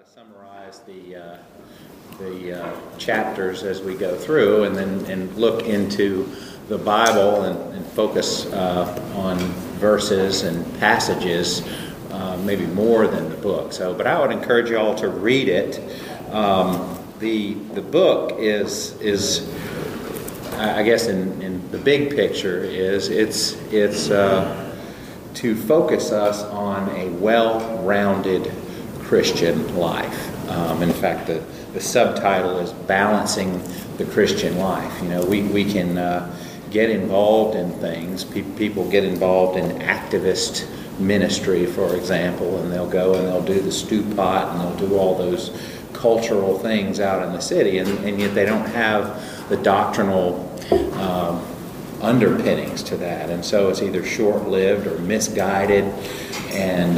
summarize the chapters as we go through, and look into the Bible and focus on verses and passages, maybe more than the book. But I would encourage you all to read it. The book is I guess in the big picture it's to focus us on a well-rounded Christian life. In fact, the subtitle is Balancing the Christian Life. You know, we can get involved in things. People get involved in activist ministry, for example, and they'll go and they'll do the stew pot and they'll do all those cultural things out in the city, and yet they don't have the doctrinal underpinnings to that, and so it's either short-lived or misguided, and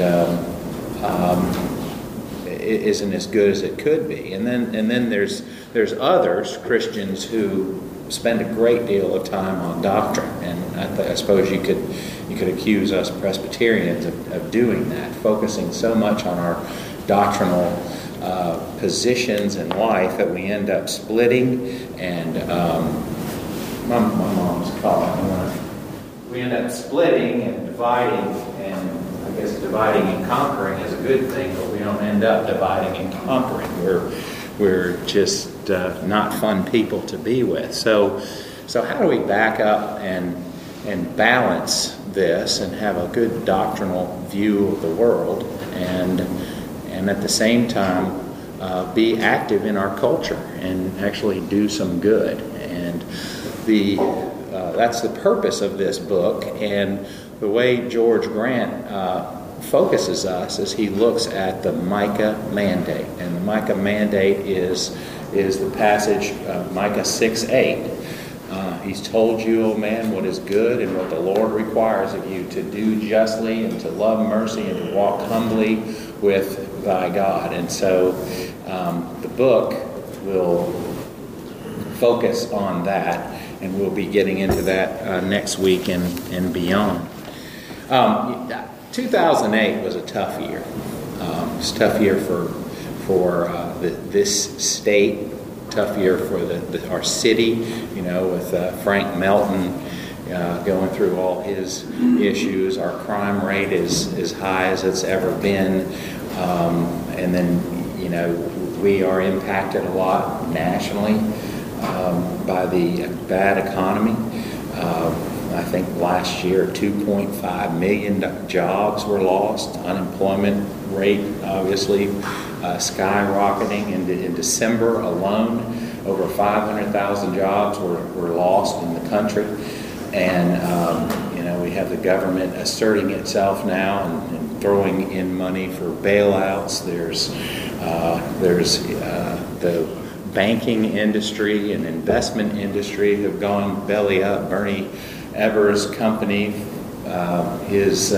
it isn't as good as it could be. And then there's others, Christians, who spend a great deal of time on doctrine, and I suppose you could accuse us Presbyterians of doing that, focusing so much on our doctrinal positions in life that we end up splitting and my mom's calling. We end up splitting and dividing, and I guess dividing and conquering is a good thing, but we don't end up dividing and conquering. We're just not fun people to be with. So how do we back up and balance this and have a good doctrinal view of the world, and at the same time be active in our culture and actually do some good? And that's the purpose of this book. And the way George Grant focuses us is he looks at the Micah Mandate. And the Micah Mandate is the passage, Micah 6:8. He's told you, O man, what is good and what the Lord requires of you, to do justly and to love mercy and to walk humbly with thy God. And so the book will focus on that, and we'll be getting into that next week and beyond. 2008 was a tough year. It was a tough year for this state, tough year for our city, you know, with Frank Melton going through all his issues. Our crime rate is as high as it's ever been. And then, you know, we are impacted a lot nationally by the bad economy. I think last year 2.5 million jobs were lost. Unemployment rate obviously skyrocketing. In December alone, over 500,000 jobs were lost in the country. And you know, we have the government asserting itself now and throwing in money for bailouts. There's the banking industry and investment industry have gone belly up. Bernie Evers' company, his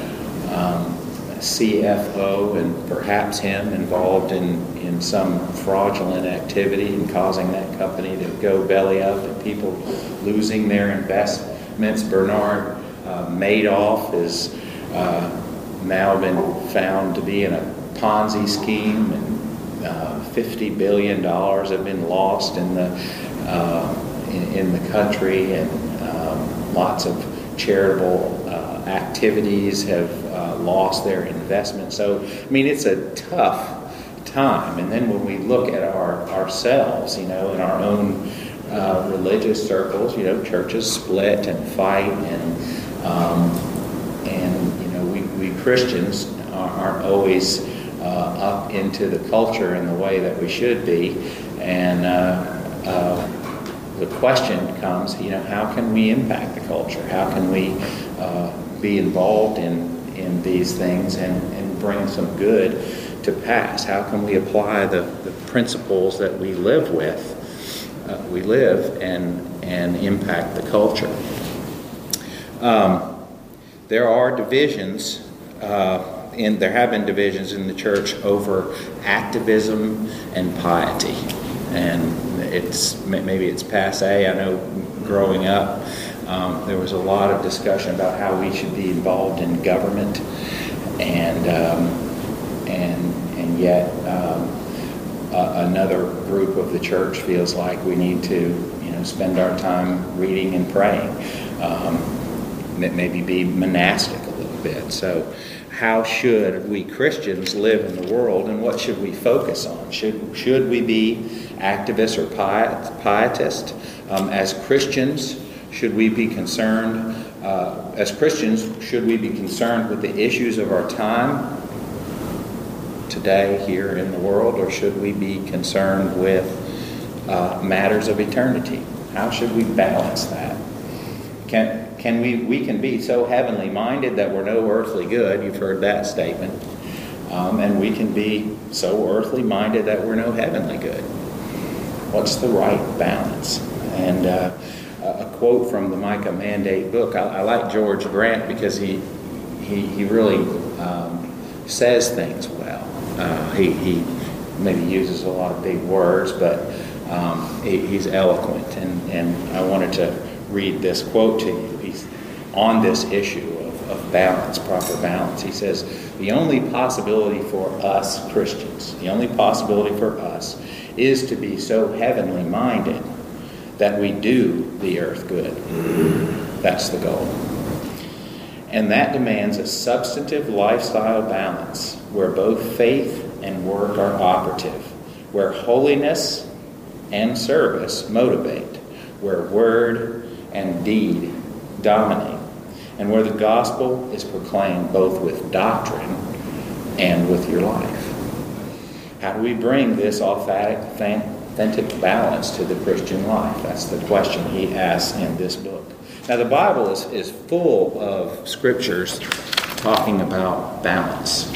CFO and perhaps him involved in some fraudulent activity and causing that company to go belly up and people losing their investments. Bernard Madoff has now been found to be in a Ponzi scheme, and $50 billion have been lost in the country, and lots of charitable activities have lost their investment. So, I mean, it's a tough time. And then when we look at ourselves, you know, in our own religious circles, you know, churches split and fight, and you know, we Christians aren't always up into the culture in the way that we should be. And the question comes, you know, how can we impact the culture? How can we be involved in these things and bring some good to pass? How can we apply the principles that we live with, and impact the culture? There are divisions, there have been divisions in the church over activism and piety. And maybe it's passé. I know growing up, there was a lot of discussion about how we should be involved in government, and yet another group of the church feels like we need to, spend our time reading and praying. Maybe be monastic a little bit. So how should we Christians live in the world, and what should we focus on? Should we be activists or pietists? As Christians, should we be concerned with the issues of our time today here in the world, or should we be concerned with matters of eternity? How should we balance that? We can be so heavenly minded that we're no earthly good. You've heard that statement. And we can be so earthly minded that we're no heavenly good. What's the right balance? And a quote from the Micah Mandate book. I like George Grant because he really says things well. He maybe uses a lot of big words, but he's eloquent. And I wanted to read this quote to you. He's on this issue of balance, proper balance. He says, the only possibility for us Christians, the only possibility for us is to be so heavenly minded that we do the earth good. That's the goal. And that demands a substantive lifestyle balance where both faith and work are operative, where holiness and service motivate, where word and deed dominate, and where the gospel is proclaimed both with doctrine and with your life. How do we bring this authentic balance to the Christian life? That's the question he asks in this book. Now, the Bible is full of scriptures talking about balance.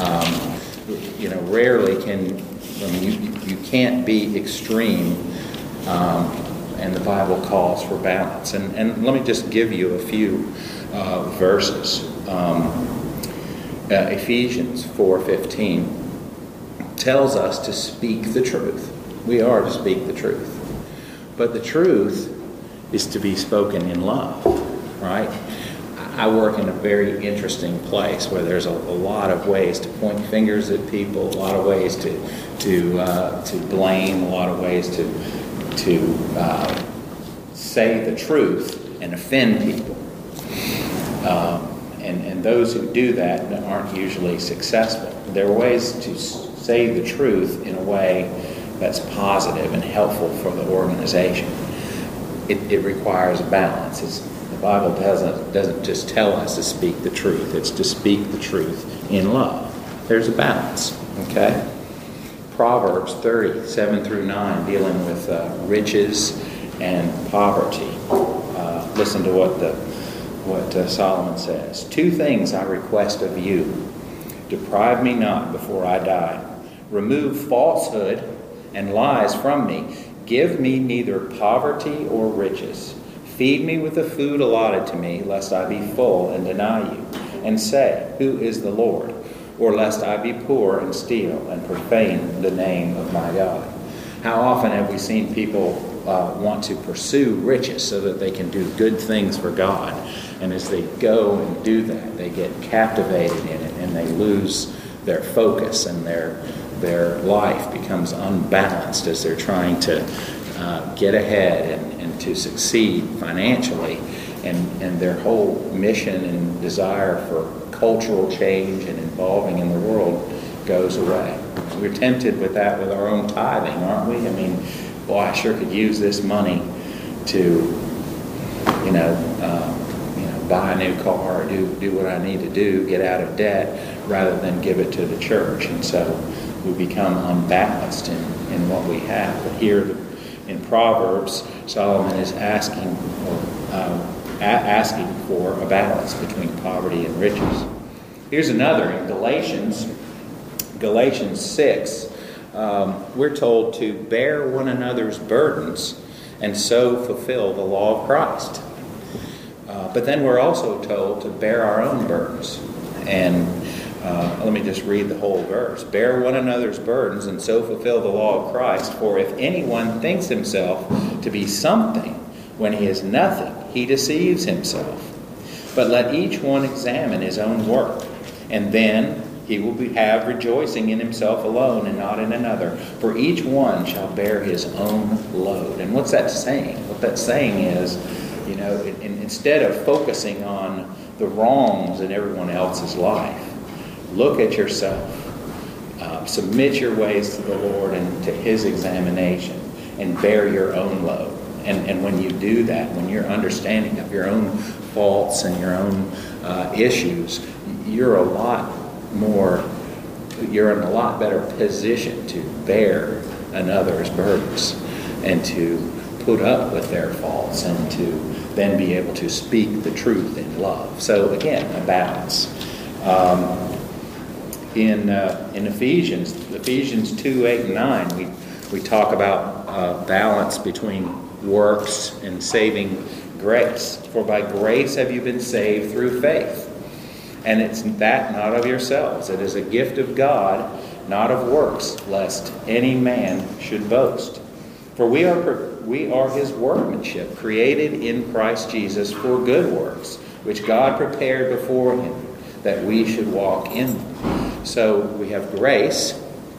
Rarely you can't be extreme, and the Bible calls for balance. And let me just give you a few verses. Ephesians 4:15 tells us to speak the truth. We are to speak the truth. But the truth is to be spoken in love, right? I work in a very interesting place where there's a lot of ways to point fingers at people, a lot of ways to blame, a lot of ways to say the truth and offend people. And those who do that aren't usually successful. There are ways to say the truth in a way that's positive and helpful for the organization. It requires a balance. The Bible doesn't just tell us to speak the truth. It's to speak the truth in love. There's a balance, okay? Proverbs 30:7 through 9, dealing with riches and poverty. Listen to what Solomon says. 2 things I request of you. Deprive me not before I die. Remove falsehood and lies from me. Give me neither poverty or riches. Feed me with the food allotted to me, lest I be full and deny you, and say, who is the Lord? Or lest I be poor and steal and profane the name of my God. How often have we seen people want to pursue riches so that they can do good things for God? And as they go and do that, they get captivated in it and they lose their focus, and their life becomes unbalanced as they're trying to get ahead and to succeed financially. And their whole mission and desire for cultural change and involving in the world goes away. We're tempted with that with our own tithing, aren't we? I mean, boy, I sure could use this money to, buy a new car or do what I need to do, get out of debt, rather than give it to the church. And so we become unbalanced in what we have. But here in Proverbs, Solomon is asking for a balance between poverty and riches. Here's another in Galatians 6. We're told to bear one another's burdens and so fulfill the law of Christ. But then we're also told to bear our own burdens. And let me just read the whole verse. Bear one another's burdens and so fulfill the law of Christ. For if anyone thinks himself to be something when he is nothing, he deceives himself. But let each one examine his own work, and then he will have rejoicing in himself alone and not in another. For each one shall bear his own load. And what's that saying? What that's saying is, instead of focusing on the wrongs in everyone else's life, look at yourself. Submit your ways to the Lord and to his examination, and bear your own load. And when you do that, when you're understanding of your own faults and your own issues, you're in a lot better position to bear another's burdens and to put up with their faults and to then be able to speak the truth in love. So again, a balance. In Ephesians 2, 8, and 9, we talk about balance between works and saving grace. For by grace have you been saved through faith. And it's that not of yourselves. It is a gift of God, not of works, lest any man should boast. For we are his workmanship, created in Christ Jesus for good works, which God prepared before him, that we should walk in them. So we have grace,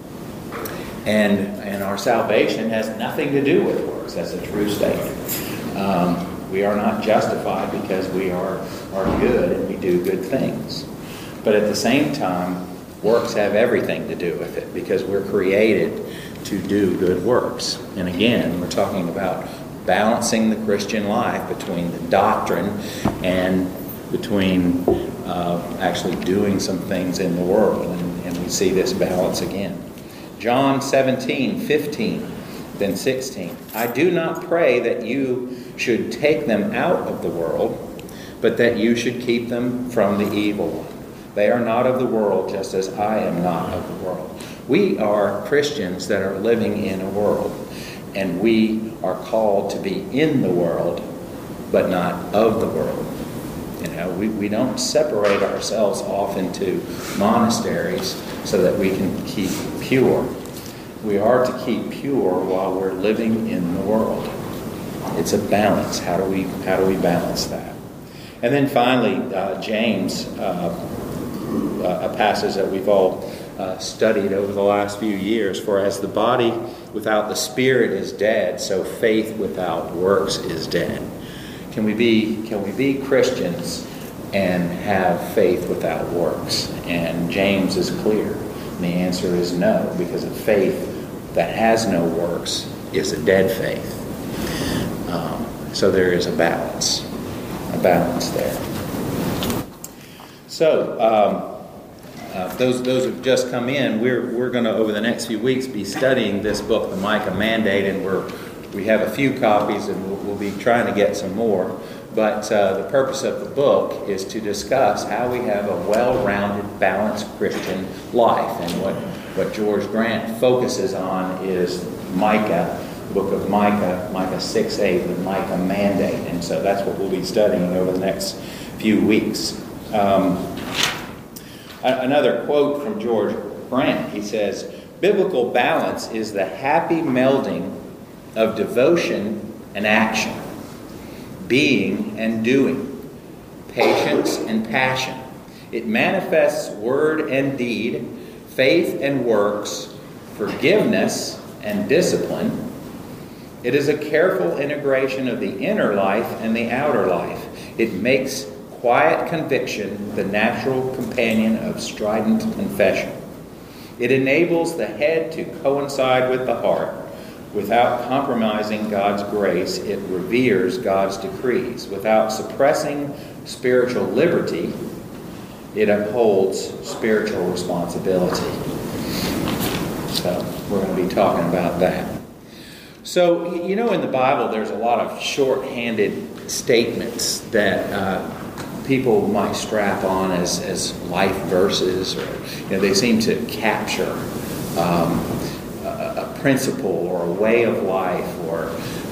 and our salvation has nothing to do with works. That's a true statement. We are not justified because we are good and we do good things. But at the same time, works have everything to do with it because we're created to do good works. And again, we're talking about balancing the Christian life between the doctrine and between actually doing some things in the world. And we see this balance again. John 17, 15, then 16. I do not pray that you should take them out of the world, but that you should keep them from the evil one. They are not of the world, just as I am not of the world. We are Christians that are living in a world, and we are called to be in the world, but not of the world. We don't separate ourselves off into monasteries so that we can keep pure. We are to keep pure while we're living in the world. It's a balance. How do we balance that? And then finally, James, a passage that we've all studied over the last few years. For as the body without the spirit is dead, so faith without works is dead. Can we be Christians and have faith without works? And James is clear. And the answer is no, because a faith that has no works is a dead faith. So there is a balance there. So those who've just come in, we're going to over the next few weeks be studying this book, The Micah Mandate, and we have a few copies, and we'll be trying to get some more. But the purpose of the book is to discuss how we have a well-rounded, balanced Christian life. And what George Grant focuses on is Micah, the book of Micah, Micah 6:8, the Micah Mandate. And so that's what we'll be studying over the next few weeks. Another quote from George Grant, he says, biblical balance is the happy melding of devotion and action, being and doing, patience and passion. It manifests word and deed, faith and works, forgiveness and discipline. It is a careful integration of the inner life and the outer life. It makes quiet conviction the natural companion of strident confession. It enables the head to coincide with the heart. Without compromising God's grace, it reveres God's decrees. Without suppressing spiritual liberty, it upholds spiritual responsibility. So we're going to be talking about that. So, in the Bible, there's a lot of short-handed statements that people might strap on as life verses, or they seem to capture a principle or a way of life or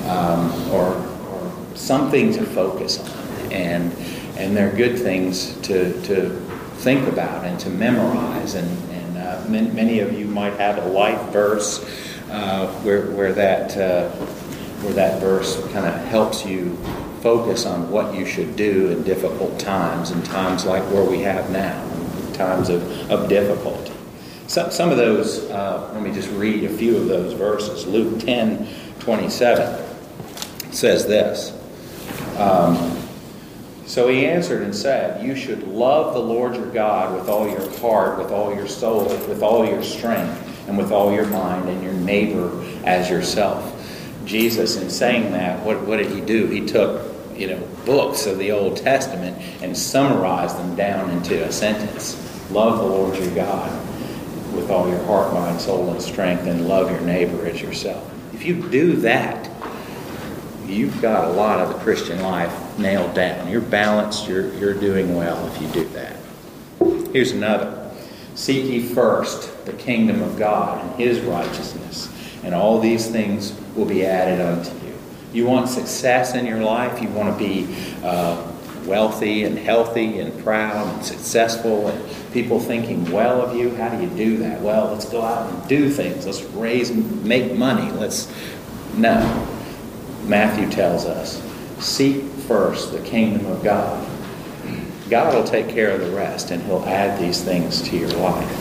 something to focus on, and they're good things to think about and to memorize. And many of you might have a life verse where that verse kind of helps you focus on what you should do in difficult times, and times like where we have now, times of difficulty. Some of those, let me just read a few of those verses. Luke 10:27 says this. So he answered and said, "You should love the Lord your God with all your heart, with all your soul, with all your strength, and with all your mind, and your neighbor as yourself." Jesus, in saying that, what did he do? He took, books of the Old Testament and summarized them down into a sentence. Love the Lord your God with all your heart, mind, soul, and strength, and love your neighbor as yourself. If you do that, you've got a lot of the Christian life nailed down. You're balanced, you're doing well if you do that. Here's another. Seek ye first the kingdom of God and his righteousness, and all these things will be added unto you. You want success in your life? You want to be wealthy and healthy and proud and successful and people thinking well of you? How do you do that? Well, let's go out and do things. Let's make money. No. Matthew tells us, seek first the kingdom of God. God will take care of the rest, and he'll add these things to your life.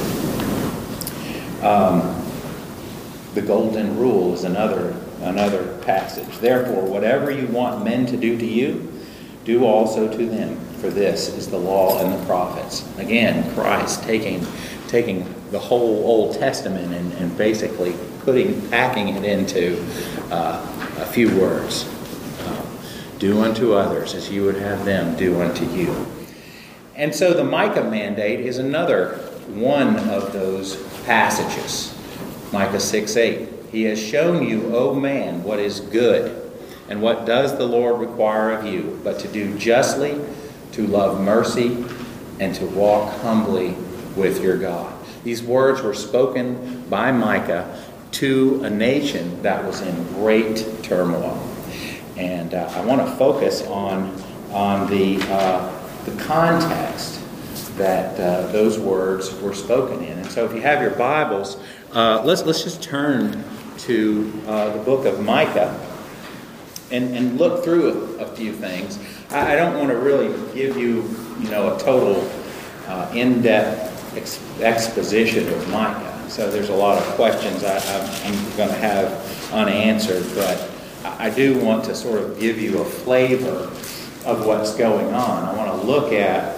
The golden rule is another passage. Therefore, whatever you want men to do to you, do also to them, for this is the law and the prophets. Again, Christ taking the whole Old Testament and basically packing it into a few words. Do unto others as you would have them do unto you. And so the Micah mandate is another one of those passages. Micah 6:8. He has shown you, O man, what is good, and what does the Lord require of you, but to do justly, to love mercy, and to walk humbly with your God. These words were spoken by Micah to a nation that was in great turmoil. And I want to focus on the context that those words were spoken in. And so if you have your Bibles, let's just turn to the book of Micah and look through a few things. I don't want to really give you, a total in-depth exposition of Micah. So there's a lot of questions I'm going to have unanswered, but I do want to sort of give you a flavor of what's going on. I want to look at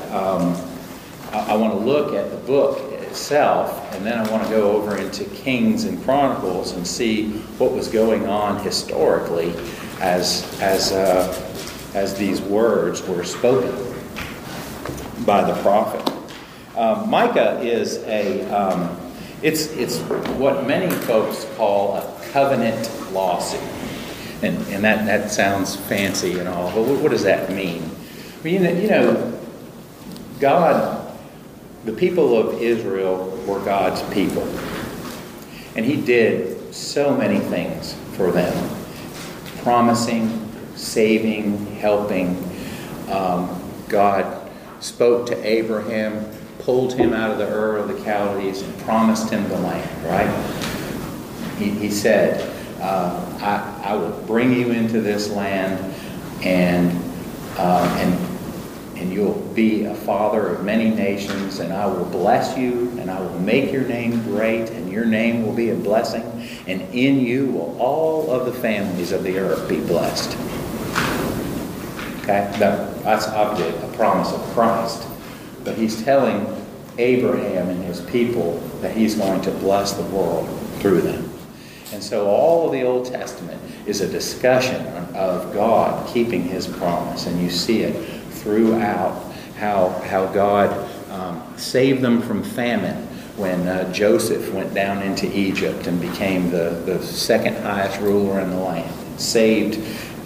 the book itself, and then I want to go over into Kings and Chronicles and see what was going on historically as these words were spoken by the prophet. Micah is it's what many folks call a covenant lawsuit. And that sounds fancy and all, but what does that mean? Well, God, the people of Israel were God's people. And he did so many things for them. Promising, saving, helping. God spoke to Abraham, pulled him out of the Ur of the Chaldees, and promised him the land, right? He said, I will bring you into this land, and you'll be a father of many nations, and I will bless you, and I will make your name great, and your name will be a blessing, and in you will all of the families of the earth be blessed. Okay? That's obviously a promise of Christ. But he's telling Abraham and his people that he's going to bless the world through them. And so all of the Old Testament is a discussion of God keeping his promise. And you see it throughout how God saved them from famine when Joseph went down into Egypt and became the second highest ruler in the land. Saved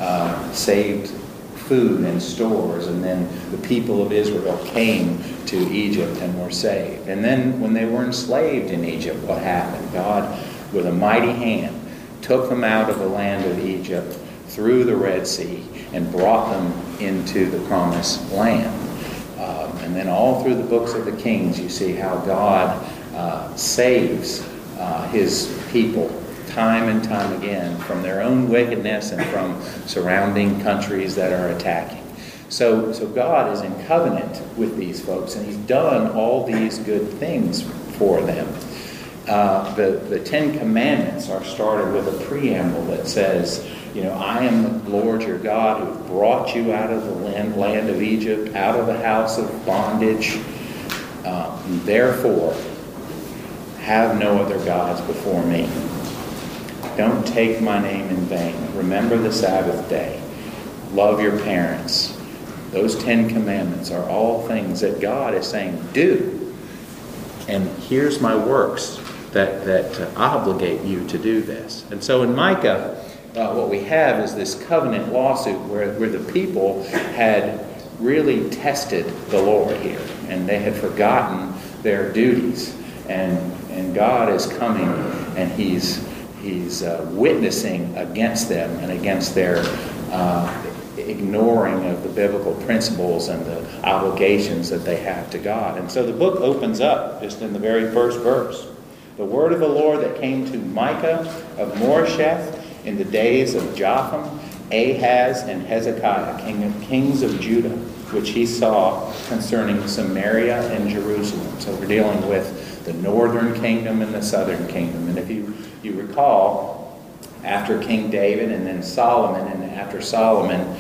food and stores, and then the people of Israel came to Egypt and were saved. And then when they were enslaved in Egypt, what happened? God, with a mighty hand, took them out of the land of Egypt through the Red Sea and brought them into the promised land. And then all through the books of the Kings, you see how God saves his people time and time again from their own wickedness and from surrounding countries that are attacking. So God is in covenant with these folks, and he's done all these good things for them. The Ten Commandments are started with a preamble that says, I am the Lord your God who brought you out of the land of Egypt, out of the house of bondage. Therefore, have no other gods before me. Don't take my name in vain. Remember the Sabbath day. Love your parents. Those 10 commandments are all things that God is saying, do. And here's my works that obligate you to do this. And so in Micah, what we have is this covenant lawsuit where the people had really tested the Lord here, and they had forgotten their duties. And God is coming, and He's witnessing against them and against their ignoring of the biblical principles and the obligations that they have to God. And so the book opens up just in the very first verse. The word of the Lord that came to Micah of Moresheth in the days of Jotham, Ahaz, and Hezekiah, kings of Judah, which he saw concerning Samaria and Jerusalem. So we're dealing with the northern kingdom and the southern kingdom. And if you recall, after King David and then Solomon, and after Solomon,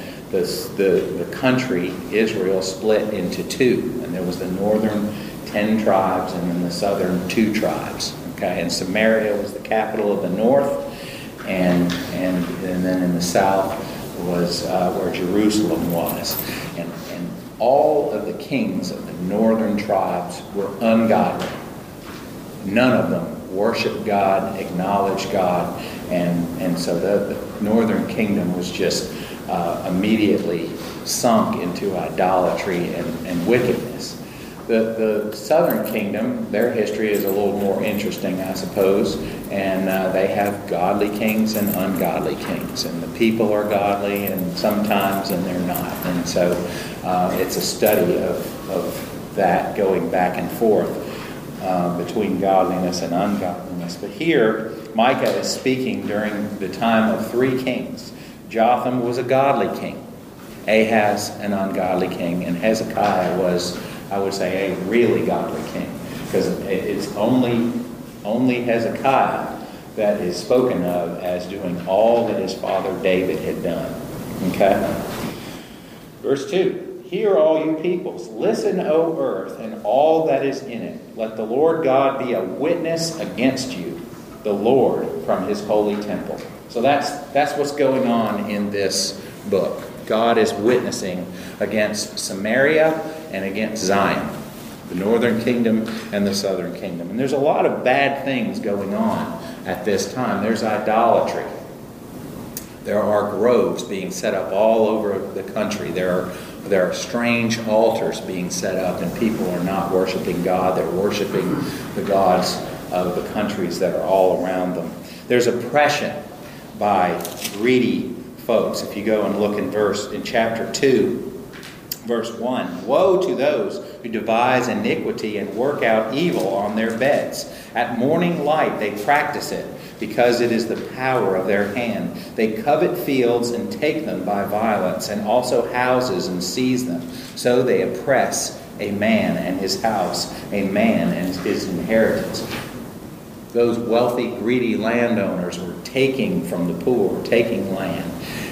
the country, Israel, split into two. And there was the northern 10 tribes and then the southern 2 tribes. Okay, and Samaria was the capital of the north, and then in the south was where Jerusalem was. And all of the kings of the northern tribes were ungodly. None of them worshiped God, acknowledged God, and so the northern kingdom was just immediately sunk into idolatry and wickedness. The southern kingdom, their history is a little more interesting, I suppose, and they have godly kings and ungodly kings, and the people are godly and sometimes and they're not. And so it's a study of that going back and forth between godliness and ungodliness. But here, Micah is speaking during the time of 3 kings. Jotham was a godly king, Ahaz an ungodly king, and Hezekiah was, I would say, a really godly king, because it's only Hezekiah that is spoken of as doing all that his father David had done. Okay? Verse 2, hear all you peoples, listen, O earth, and all that is in it. Let the Lord God be a witness against you, the Lord from his holy temple. So that's what's going on in this book. God is witnessing against Samaria and against Zion, the northern kingdom and the southern kingdom. And there's a lot of bad things going on at this time. There's idolatry. There are groves being set up all over the country. There are strange altars being set up, and people are not worshiping God. They're worshiping the gods of the countries that are all around them. There's oppression by greedy folks. If you go and look in chapter 2, verse 1, woe to those who devise iniquity and work out evil on their beds. At morning light they practice it, because it is the power of their hand. They covet fields and take them by violence, and also houses and seize them. So they oppress a man and his house, a man and his inheritance. Those wealthy, greedy landowners were taking from the poor, taking land,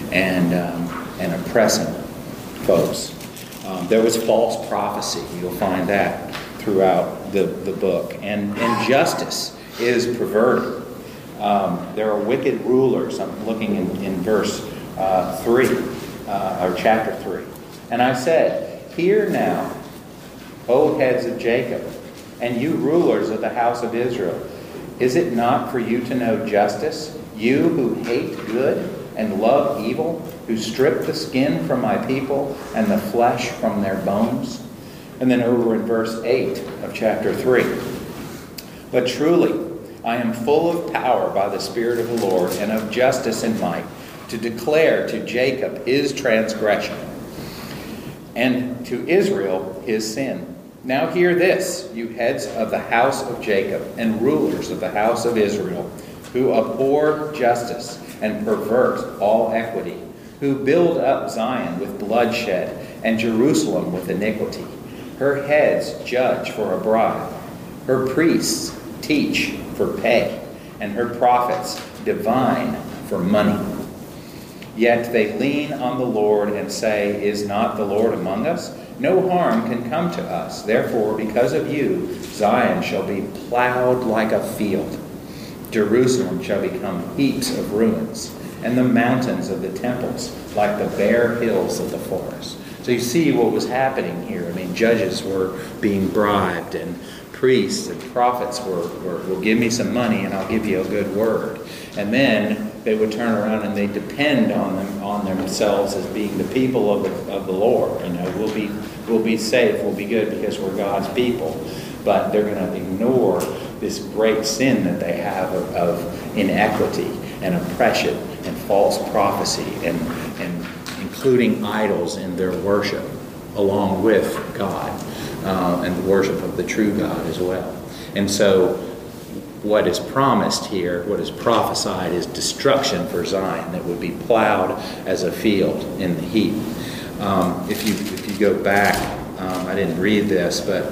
and oppressing folks. There was false prophecy. You'll find that throughout the book. And justice is perverted. There are wicked rulers. I'm looking in verse 3, or chapter 3. And I said, hear now, O heads of Jacob, and you rulers of the house of Israel. Is it not for you to know justice, you who hate good and love evil, who strip the skin from my people and the flesh from their bones? And then over in verse 8 of chapter 3. But truly, I am full of power by the Spirit of the Lord and of justice and might, to declare to Jacob his transgression and to Israel his sin. Now hear this, you heads of the house of Jacob and rulers of the house of Israel, who abhor justice and pervert all equity, who build up Zion with bloodshed and Jerusalem with iniquity. Her heads judge for a bribe. Her priests teach for pay, and her prophets divine for money. Yet they lean on the Lord and say, is not the Lord among us? No harm can come to us. Therefore, because of you, Zion shall be plowed like a field. Jerusalem shall become heaps of ruins, and the mountains of the temples like the bare hills of the forest. So you see what was happening here. I mean, judges were being bribed, and priests and prophets were well, give me some money and I'll give you a good word. And then they would turn around and they depend on themselves as being the people of the Lord. You know, we'll be safe, we'll be good because we're God's people. But they're going to ignore this great sin that they have of inequity and oppression and false prophecy and including idols in their worship along with God and the worship of the true God as well. And so what is promised here, what is prophesied, is destruction for Zion that would be plowed as a field in the heat. If you go back, I didn't read this, but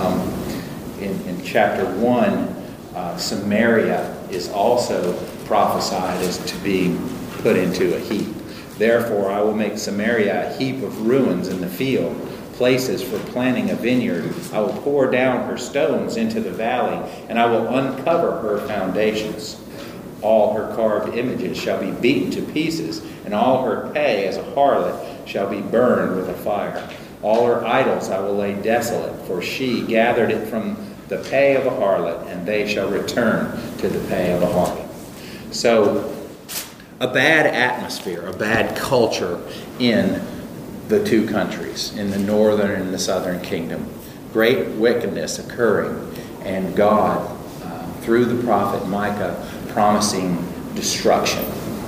in chapter 1, Samaria is also prophesied as to being put into a heap. Therefore, I will make Samaria a heap of ruins in the field, places for planting a vineyard. I will pour down her stones into the valley, and I will uncover her foundations. All her carved images shall be beaten to pieces, and all her pay as a harlot shall be burned with a fire. All her idols I will lay desolate, for she gathered it from the pay of a harlot, and they shall return to the pay of a harlot. So, a bad atmosphere, a bad culture in the two countries, in the northern and the southern kingdom. Great wickedness occurring, and God, through the prophet Micah, promising destruction.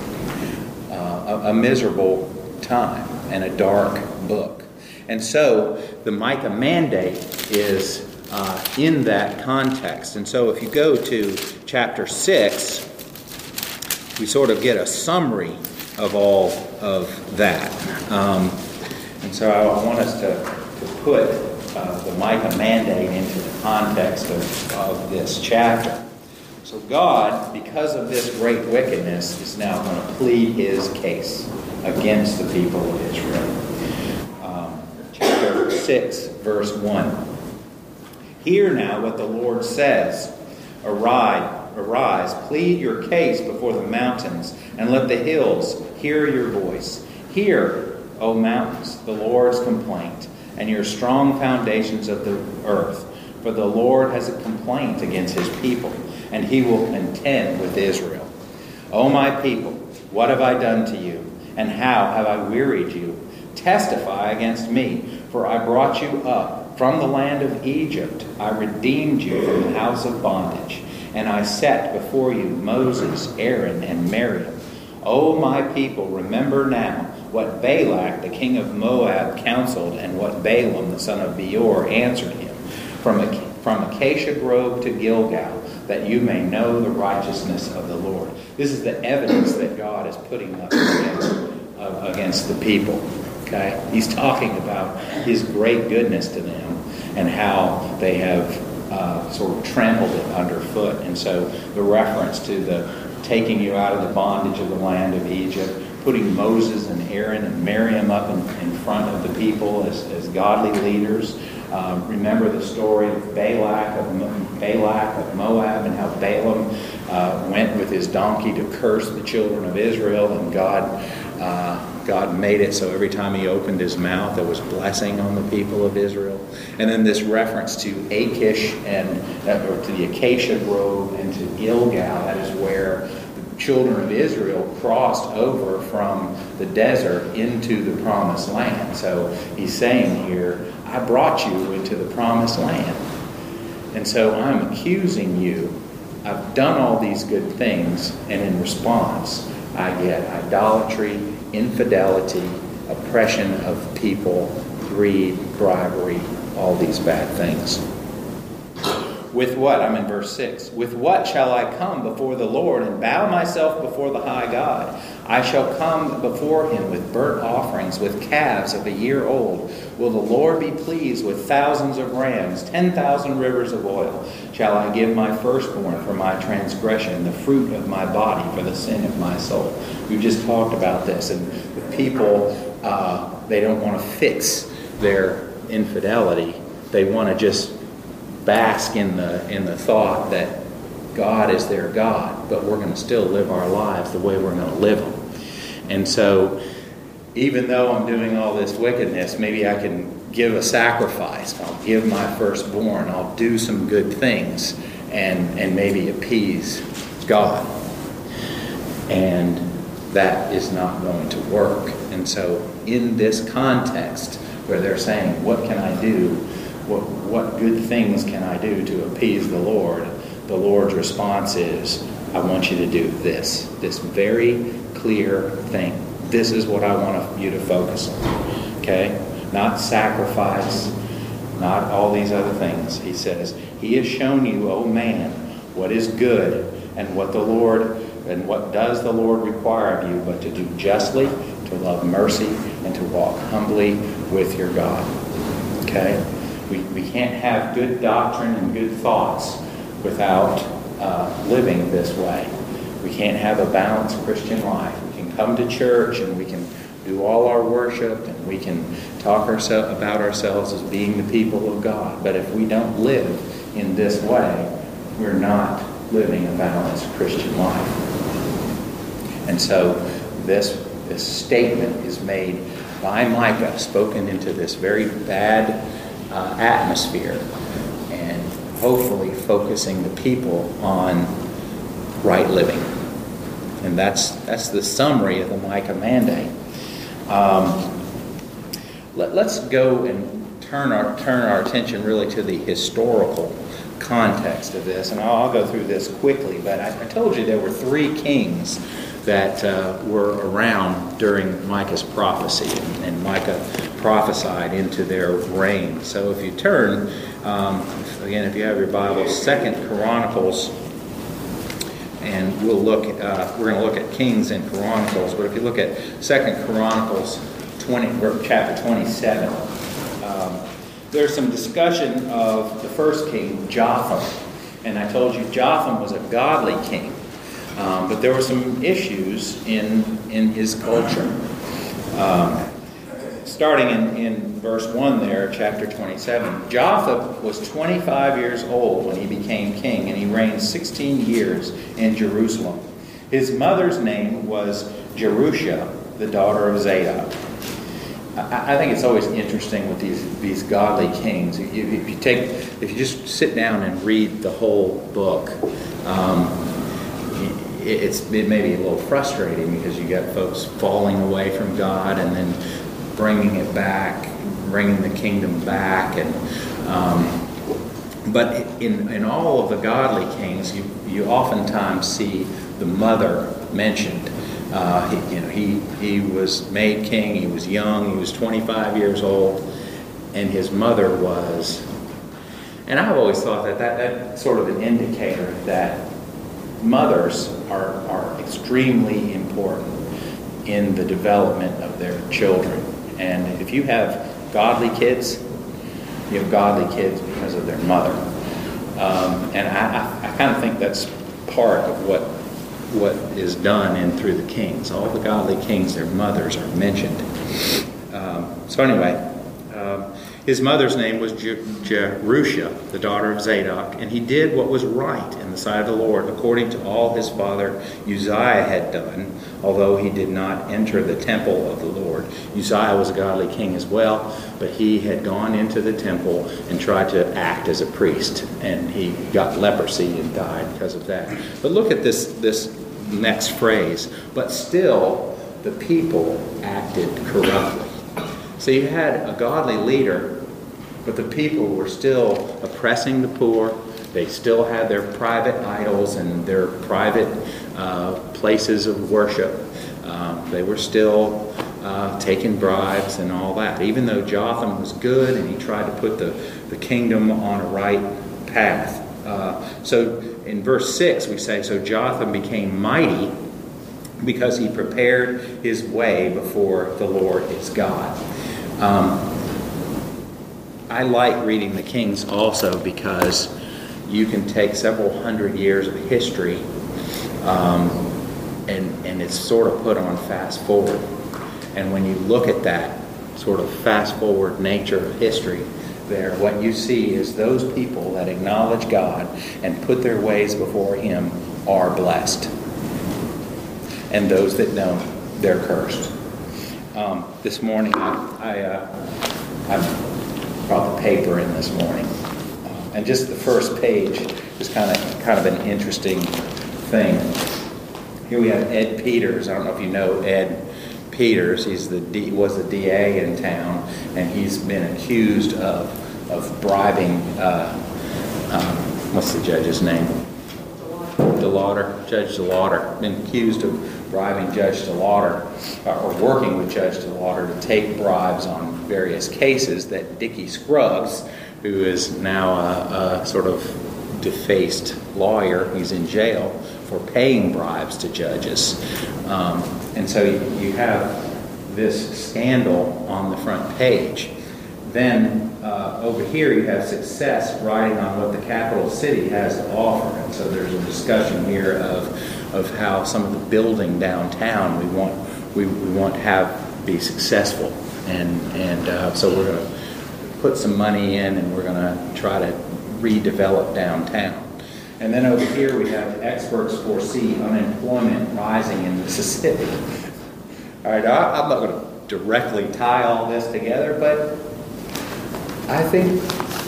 A miserable time and a dark book. And so the Micah mandate is in that context. And so if you go to chapter 6, we sort of get a summary of all of that. And so I want us to put the Micah mandate into the context of this chapter. So God, because of this great wickedness, is now going to plead his case against the people of Israel. Chapter 6, verse 1. Hear now what the Lord says. Arise, plead your case before the mountains, and let the hills hear your voice. Hear, O mountains, the Lord's complaint, and your strong foundations of the earth. For the Lord has a complaint against his people, and he will contend with Israel. O my people, what have I done to you, and how have I wearied you? Testify against me, for I brought you up from the land of Egypt. I redeemed you from the house of bondage. And I set before you Moses, Aaron, and Miriam. O my people, remember now what Balak, the king of Moab, counseled, and what Balaam, the son of Beor, answered him. From Acacia Grove to Gilgal, that you may know the righteousness of the Lord. This is the evidence that God is putting up against the people. Okay? He's talking about his great goodness to them and how they have sort of trampled it underfoot. And so the reference to the taking you out of the bondage of the land of Egypt, putting Moses and Aaron and Miriam up in front of the people as godly leaders. Remember the story of Balak of Moab and how Balaam went with his donkey to curse the children of Israel, and God made it so every time he opened his mouth there was blessing on the people of Israel. And then this reference to Achish or to the Acacia Grove and to Gilgal, that is where the children of Israel crossed over from the desert into the promised land. So he's saying here, I brought you into the promised land. And so I'm accusing you. I've done all these good things, and in response I get idolatry, infidelity, oppression of people, greed, bribery, all these bad things. With what? I'm in verse 6. With what shall I come before the Lord and bow myself before the high God? I shall come before him with burnt offerings, with calves of a year old. Will the Lord be pleased with thousands of rams, 10,000 rivers of oil? Shall I give my firstborn for my transgression, the fruit of my body for the sin of my soul? We just talked about this, and the people, they don't want to fix their infidelity. They want to just bask in the thought that God is their God, but we're going to still live our lives the way we're going to live them. And so, even though I'm doing all this wickedness, maybe I can give a sacrifice. I'll give my firstborn. I'll do some good things and maybe appease God. And that is not going to work. And so, in this context, where they're saying, what can I do? What good things can I do to appease the Lord? The Lord's response is, I want you to do this very clear thing. This is what I want you to focus on. Okay? Not sacrifice, not all these other things. He says, He has shown you, O man, what is good and what does the Lord require of you, but to do justly, to love mercy, and to walk humbly with your God. Okay? We can't have good doctrine and good thoughts without living this way. We can't have a balanced Christian life. We can come to church and we can do all our worship and we can talk about ourselves as being the people of God. But if we don't live in this way, we're not living a balanced Christian life. And so this statement is made by Micah, spoken into this very bad atmosphere, and hopefully focusing the people on right living. And that's the summary of the Micah mandate. Let's go and turn our attention really to the historical context of this, and I'll go through this quickly. But I told you there were 3 kings that were around during Micah's prophecy, and Micah prophesied into their reign. So if you turn, again, if you have your Bible, 2 Chronicles, and we're going to look at Kings and Chronicles, but if you look at 2 Chronicles chapter 27, there's some discussion of the first king, Jotham. And I told you Jotham was a godly king. But there were some issues in his culture. Starting in verse 1 there, chapter 27, Jotham was 25 years old when he became king, and he reigned 16 years in Jerusalem. His mother's name was Jerusha, the daughter of Zadok. I think it's always interesting with these godly kings. If you just sit down and read the whole book, it may be a little frustrating because you got folks falling away from God and then bringing it back, bringing the kingdom back, and but in all of the godly kings, you oftentimes see the mother mentioned. He was made king. He was young. He was 25 years old, and his mother was. And I've always thought that's sort of an indicator that mothers are extremely important in the development of their children. And if you have godly kids, you have godly kids because of their mother. And I kind of think that's part of what is done in through the kings. All the godly kings, their mothers are mentioned. So anyway, his mother's name was Jerusha, the daughter of Zadok, and he did what was right in the sight of the Lord, according to all his father Uzziah had done, although he did not enter the temple of the Lord. Uzziah was a godly king as well, but he had gone into the temple and tried to act as a priest, and he got leprosy and died because of that. But look at this next phrase, but still the people acted corruptly. So you had a godly leader, but the people were still oppressing the poor. They still had their private idols and their private places of worship. They were still taking bribes and all that. Even though Jotham was good and he tried to put the kingdom on a right path, So in verse 6 we say, so Jotham became mighty because he prepared his way before the Lord his God. I like reading the Kings also because you can take several hundred years of history and it's sort of put on fast forward. And when you look at that sort of fast forward nature of history there, what you see is those people that acknowledge God and put their ways before Him are blessed. And those that don't, they're cursed. This morning, I brought the paper in this morning, and just the first page is kind of an interesting thing. Here we have Ed Peters. I don't know if you know Ed Peters. He's was the DA in town, and he's been accused of bribing. What's the judge's name? DeLauder. Judge DeLauder. Been accused of bribing Judge DeLauder, or working with Judge DeLauder to take bribes on various cases that Dickie Scruggs, who is now a sort of defaced lawyer, he's in jail for paying bribes to judges. And so you have this scandal on the front page. Then over here you have success riding on what the capital city has to offer. And so there's a discussion here of how some of the building downtown we want to have be successful. And so we're going to put some money in and we're going to try to redevelop downtown. And then over here we have experts foresee unemployment rising in Mississippi. All right, I'm not going to directly tie all this together, but I think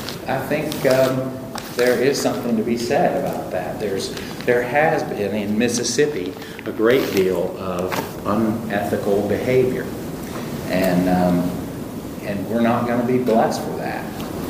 there is something to be said about that. There has been in Mississippi a great deal of unethical behavior, and we're not going to be blessed for that.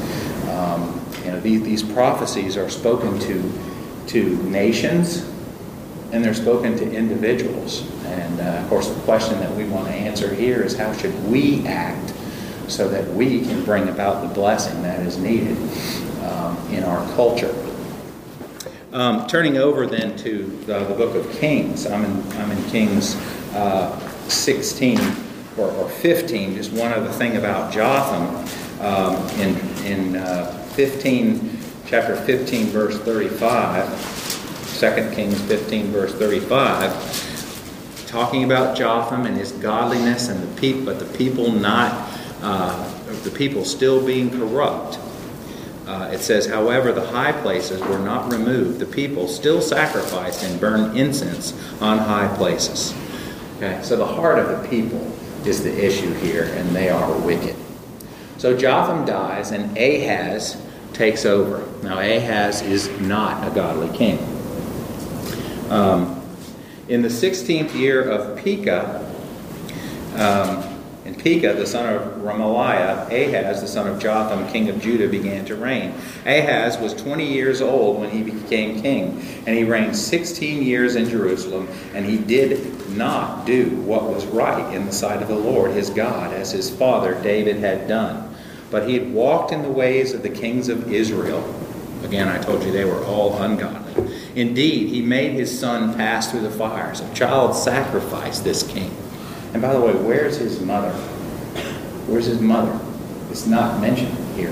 These prophecies are spoken to nations, and they're spoken to individuals. And of course, the question that we want to answer here is, how should we act so that we can bring about the blessing that is needed in our culture? Turning over then to the book of Kings. I'm in Kings 16 or 15. Just one other thing about Jotham in chapter 15, verse 35, 2 Kings 15, verse 35, talking about Jotham and his godliness and but the people still being corrupt. It says, however, the high places were not removed. The people still sacrificed and burned incense on high places. Okay, so the heart of the people is the issue here, and they are wicked. So Jotham dies, and Ahaz takes over. Now, Ahaz is not a godly king. In the 16th year of Pekah, the son of Remaliah, Ahaz, the son of Jotham, king of Judah, began to reign. Ahaz was 20 years old when he became king, and he reigned 16 years in Jerusalem, and he did not do what was right in the sight of the Lord his God, as his father David had done. But he had walked in the ways of the kings of Israel. Again, I told you they were all ungodly. Indeed, he made his son pass through the fires. A child sacrificed this king. And by the way, where's his mother? Where's his mother? It's not mentioned here.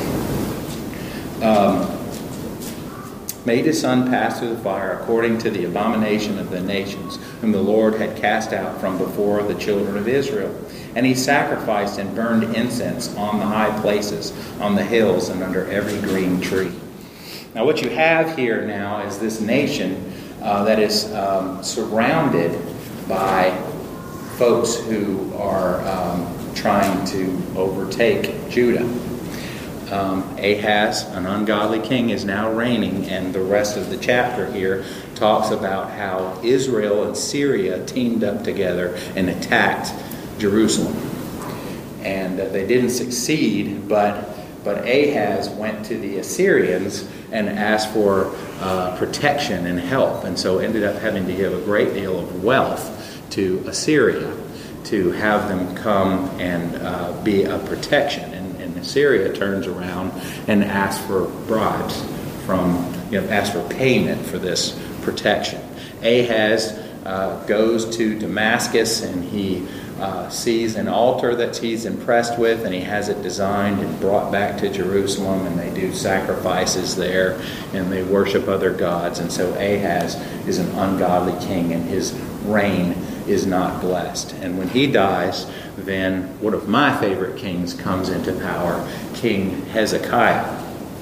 Made his son pass through the fire according to the abomination of the nations, whom the Lord had cast out from before the children of Israel. And he sacrificed and burned incense on the high places, on the hills, and under every green tree. Now what you have here now is this nation that is surrounded by folks who are trying to overtake Judah. Ahaz, an ungodly king, is now reigning, and the rest of the chapter here talks about how Israel and Syria teamed up together and attacked Jerusalem. And they didn't succeed, but Ahaz went to the Assyrians and asked for protection and help, and so ended up having to give a great deal of wealth to Assyria to have them come and be a protection. And Assyria turns around and asks for bribes ask for payment for this protection. Ahaz goes to Damascus, and he sees an altar that he's impressed with, and he has it designed and brought back to Jerusalem, and they do sacrifices there, and they worship other gods. And so Ahaz is an ungodly king, and his reign is not blessed. And when he dies, then one of my favorite kings comes into power, King Hezekiah.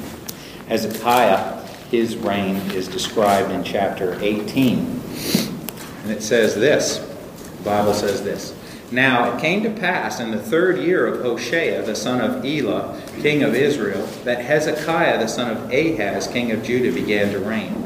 Hezekiah, his reign is described in chapter 18. And it says this, the Bible says this: "Now it came to pass in the 3rd year of Hoshea, the son of Elah, king of Israel, that Hezekiah, the son of Ahaz, king of Judah, began to reign.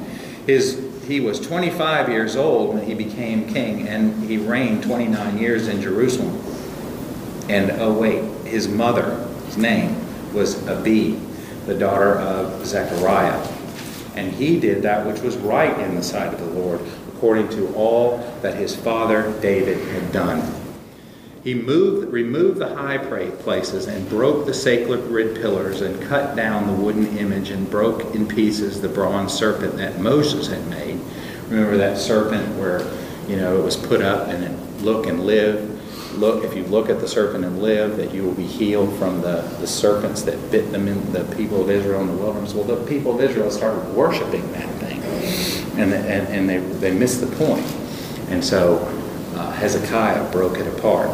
He was 25 years old when he became king, and he reigned 29 years in Jerusalem. And, his mother's name was Abi, the daughter of Zechariah. And he did that which was right in the sight of the Lord, according to all that his father David had done. He removed the high places and broke the sacred pillars and cut down the wooden image and broke in pieces the bronze serpent that Moses had made." Remember that serpent where, it was put up and then look and live. Look, if you look at the serpent and live, that you will be healed from the serpents that bit them in the people of Israel in the wilderness. Well, the people of Israel started worshiping that thing, and they missed the point. And so Hezekiah broke it apart.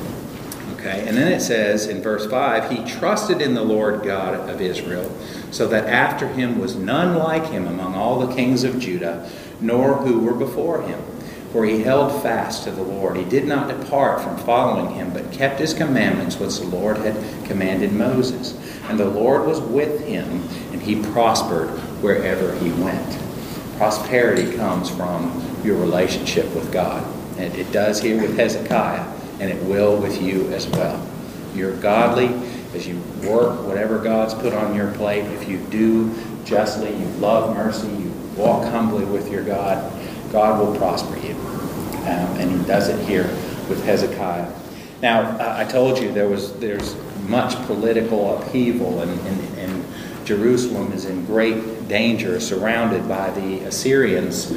Okay, and then it says in verse 5, "He trusted in the Lord God of Israel, so that after him was none like him among all the kings of Judah, nor who were before him. For he held fast to the Lord. He did not depart from following him, but kept his commandments which the Lord had commanded Moses. And the Lord was with him, and he prospered wherever he went." Prosperity comes from your relationship with God. And it does here with Hezekiah, and it will with you as well. You're godly as you work whatever God's put on your plate. If you do justly, you love mercy, you walk humbly with your God, God will prosper you. And he does it here with Hezekiah. Now, I told you there's much political upheaval, and Jerusalem is in great danger, surrounded by the Assyrians.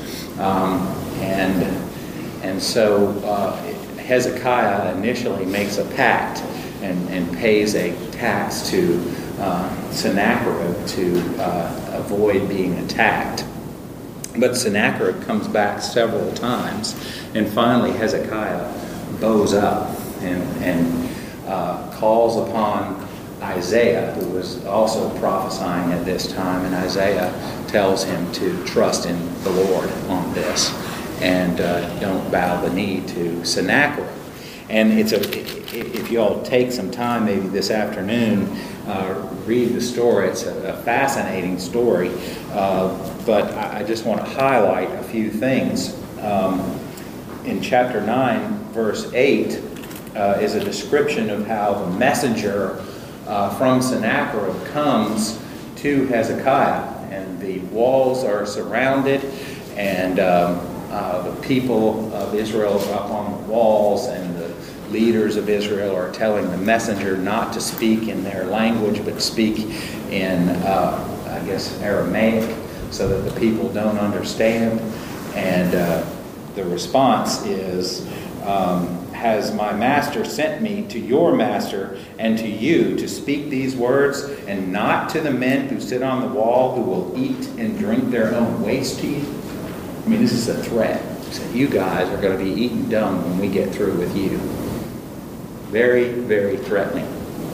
And so Hezekiah initially makes a pact and pays a tax to Sennacherib to avoid being attacked. But Sennacherib comes back several times, and finally Hezekiah bows up and calls upon Isaiah, who was also prophesying at this time, and Isaiah tells him to trust in the Lord on this and don't bow the knee to Sennacherib. And if you all take some time maybe this afternoon, read the story. It's a fascinating story, but I just want to highlight a few things. In chapter 9, verse 8, is a description of how the messenger from Sennacherib comes to Hezekiah, and the walls are surrounded, and the people of Israel are up on the walls, and the leaders of Israel are telling the messenger not to speak in their language, but speak in, Aramaic, so that the people don't understand. And the response is, "Has my master sent me to your master and to you to speak these words, and not to the men who sit on the wall, who will eat and drink their own waste to you?" I mean, this is a threat. He said, you guys are going to be eaten dung when we get through with you. Very, very threatening.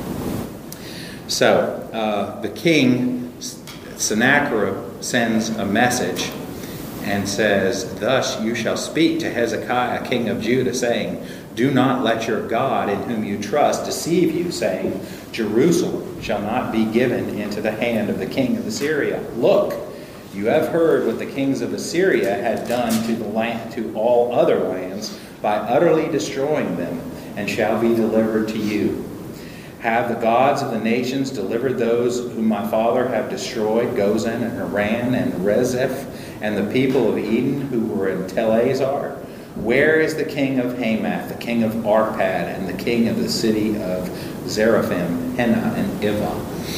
So, the king, Sennacherib, sends a message and says, "Thus you shall speak to Hezekiah, king of Judah, saying, do not let your God, in whom you trust, deceive you, saying, Jerusalem shall not be given into the hand of the king of Assyria. Look, you have heard what the kings of Assyria had done to all other lands by utterly destroying them, and shall be delivered to you. Have the gods of the nations delivered those whom my father have destroyed, Gozan and Haran and Rezeph, and the people of Eden who were in Tel-Azar? Where is the king of Hamath, the king of Arpad, and the king of the city of Zeraphim, Hena, and Ivah?"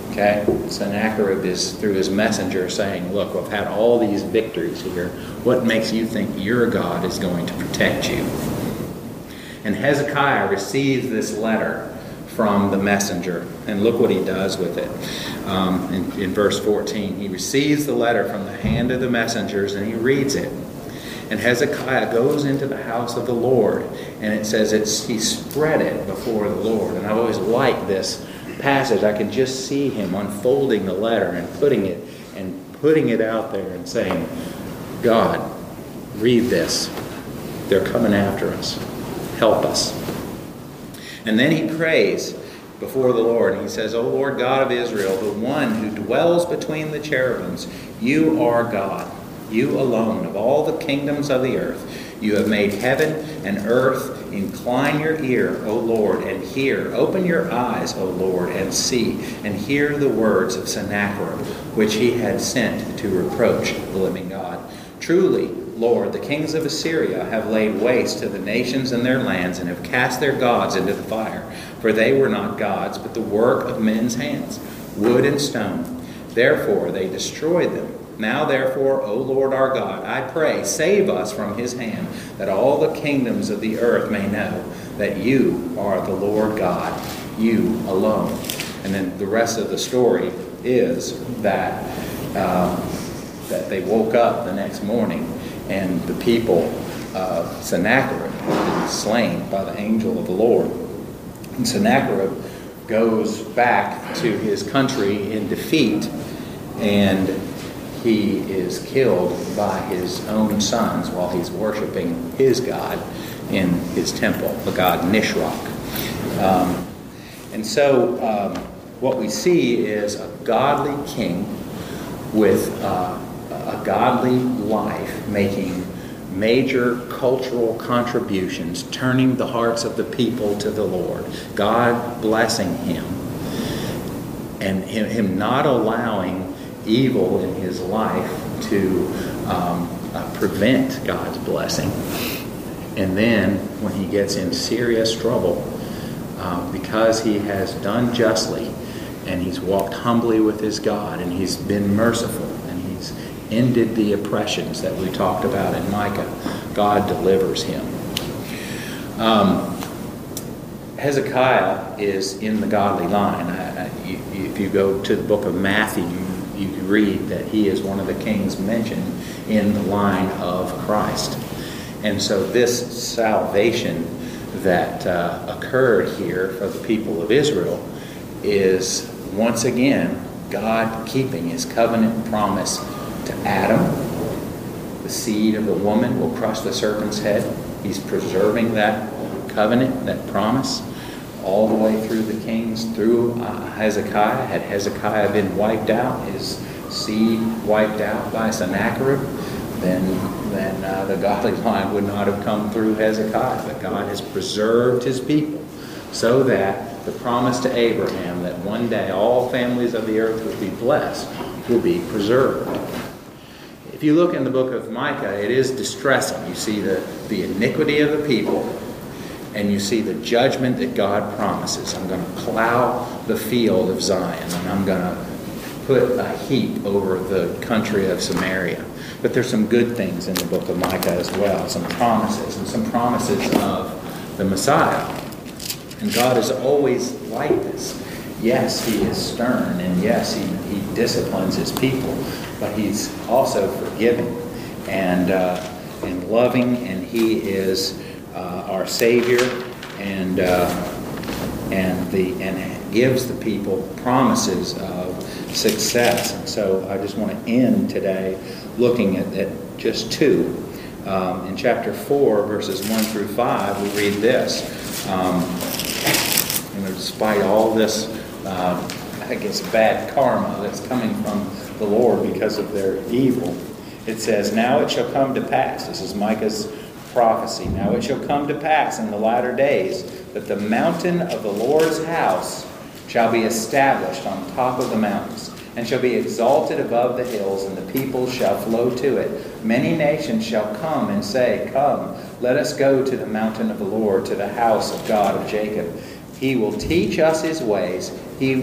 Okay? Sennacherib is, through his messenger, saying, look, I've had all these victories here. What makes you think your God is going to protect you? And Hezekiah receives this letter from the messenger. And look what he does with it. In verse 14, he receives the letter from the hand of the messengers and he reads it. And Hezekiah goes into the house of the Lord, and it says he spread it before the Lord. And I've always liked this passage. I can just see him unfolding the letter and putting it out there and saying, God, read this. They're coming after us. Help us. And then he prays before the Lord, and he says, O Lord God of Israel, the one who dwells between the cherubims, you are God. You alone, of all the kingdoms of the earth, you have made heaven and earth. Incline your ear, O Lord, and hear. Open your eyes, O Lord, and see, and hear the words of Sennacherib, which he had sent to reproach the living God. Truly, Lord, the kings of Assyria have laid waste to the nations and their lands, and have cast their gods into the fire. For they were not gods, but the work of men's hands, wood and stone. Therefore they destroyed them. Now therefore, O Lord our God, I pray, save us from his hand, that all the kingdoms of the earth may know that you are the Lord God, you alone. And then the rest of the story is that they woke up the next morning, and the people of Sennacherib had been slain by the angel of the Lord. And Sennacherib goes back to his country in defeat, and he is killed by his own sons while he's worshiping his God in his temple, the god Nisroch. And so what we see is a godly king with a godly life, making major cultural contributions, turning the hearts of the people to the Lord, God blessing him, and him not allowing evil in his life to prevent God's blessing. And then when he gets in serious trouble, because he has done justly and he's walked humbly with his God and he's been merciful and he's ended the oppressions that we talked about in Micah, God delivers him. Hezekiah is in the godly line. If you go to the book of Matthew, you can read that he is one of the kings mentioned in the line of Christ. And so this salvation that occurred here for the people of Israel is once again God keeping his covenant promise to Adam. The seed of the woman will crush the serpent's head. He's preserving that covenant, that promise, all the way through the kings, through Hezekiah. Had Hezekiah been wiped out, his seed wiped out by Sennacherib, then the godly line would not have come through Hezekiah. But God has preserved his people so that the promise to Abraham that one day all families of the earth would be blessed will be preserved. If you look in the book of Micah, it is distressing. You see the iniquity of the people, and you see the judgment that God promises. I'm going to plow the field of Zion, and I'm going to put a heap over the country of Samaria. But there's some good things in the book of Micah as well, some promises of the Messiah. And God is always like this. Yes, he is stern, and yes, he disciplines his people, but he's also forgiving and loving, and he is our Savior, and gives the people promises of success. And so I just want to end today looking at just two. In chapter 4, verses 1 through 5, we read this. Despite all this, I guess, bad karma that's coming from the Lord because of their evil, it says, Now it shall come to pass, this is Micah's prophecy, now it shall come to pass in the latter days that the mountain of the Lord's house shall be established on top of the mountains, and shall be exalted above the hills, and the people shall flow to it. Many nations shall come and say, Come, let us go to the mountain of the Lord, to the house of God of Jacob. He will teach us his ways, and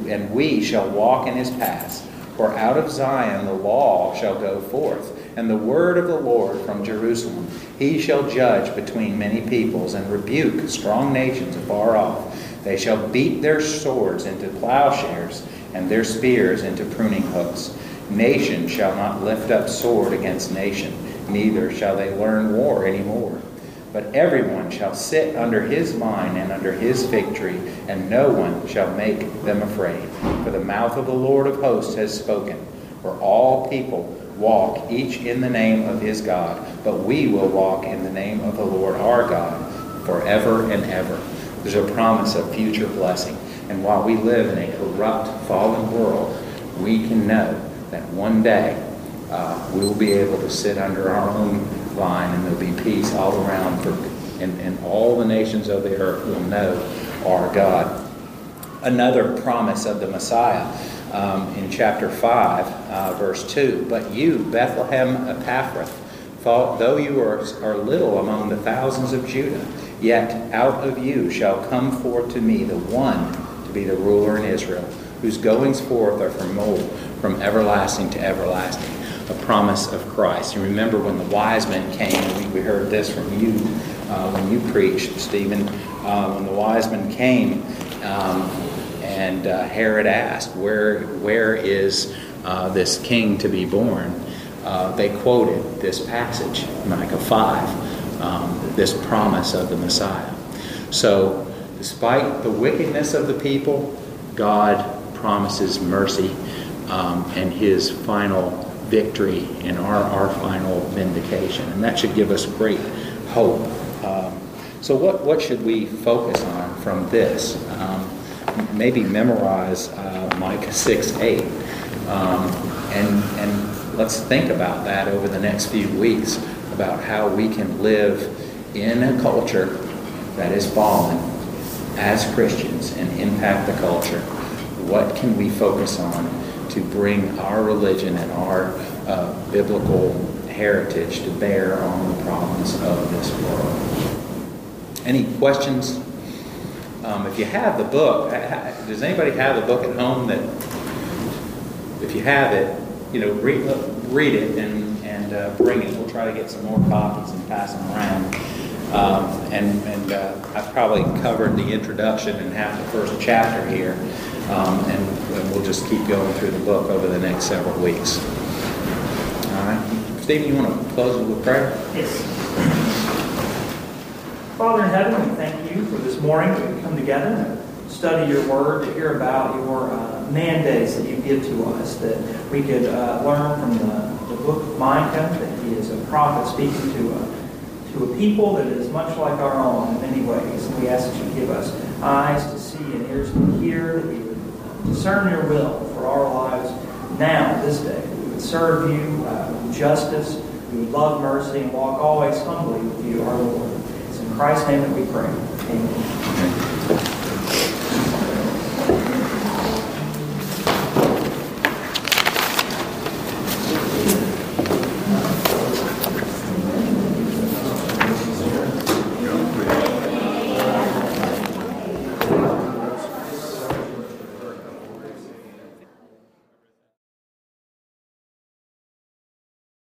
and we shall walk in his paths. For out of Zion the law shall go forth, and the word of the Lord from Jerusalem. He shall judge between many peoples, and rebuke strong nations afar off. They shall beat their swords into plowshares, and their spears into pruning hooks. Nation shall not lift up sword against nation, neither shall they learn war any more. But everyone shall sit under his vine and under his fig tree, and no one shall make them afraid. For the mouth of the Lord of hosts has spoken. For all people walk each in the name of his God, but we will walk in the name of the Lord our God forever and ever. There's a promise of future blessing. And while we live in a corrupt, fallen world, we can know that one day we will be able to sit under our own vine, and there'll be peace all around, and all the nations of the earth will know our God. Another promise of the Messiah in chapter 5, verse 2. But you, Bethlehem Ephrathah, though you are little among the thousands of Judah, yet out of you shall come forth to me the one to be the ruler in Israel, whose goings forth are from old, from everlasting to everlasting. A promise of Christ. You remember when the wise men came, and we heard this from you when you preached, Stephen, when the wise men came and Herod asked, where is this king to be born? They quoted this passage, Micah 5, this promise of the Messiah. So, despite the wickedness of the people, God promises mercy and his final victory and our final vindication. And that should give us great hope. So what should we focus on from this? Maybe memorize Micah 6:8. And let's think about that over the next few weeks, about how we can live in a culture that is fallen as Christians and impact the culture. What can we focus on to bring our religion and our biblical heritage to bear on the problems of this world? Any questions? If you have the book, does anybody have the book at home? That if you have it, read it and bring it. We'll try to get some more copies and pass them around. I've probably covered the introduction and half the first chapter here. And we'll just keep going through the book over the next several weeks. All right. Stephen, you want to close with prayer? Yes. Father in heaven, we thank you for this morning that we come together and study your word, to hear about your mandates that you give to us, that we could learn from the book of Micah, that he is a prophet speaking to a people that is much like our own in many ways. And we ask that you give us eyes to see and ears to hear, that we would discern your will for our lives now, this day. That we would serve you with justice, we would love mercy, and walk always humbly with you, our Lord. It's in Christ's name that we pray. Amen.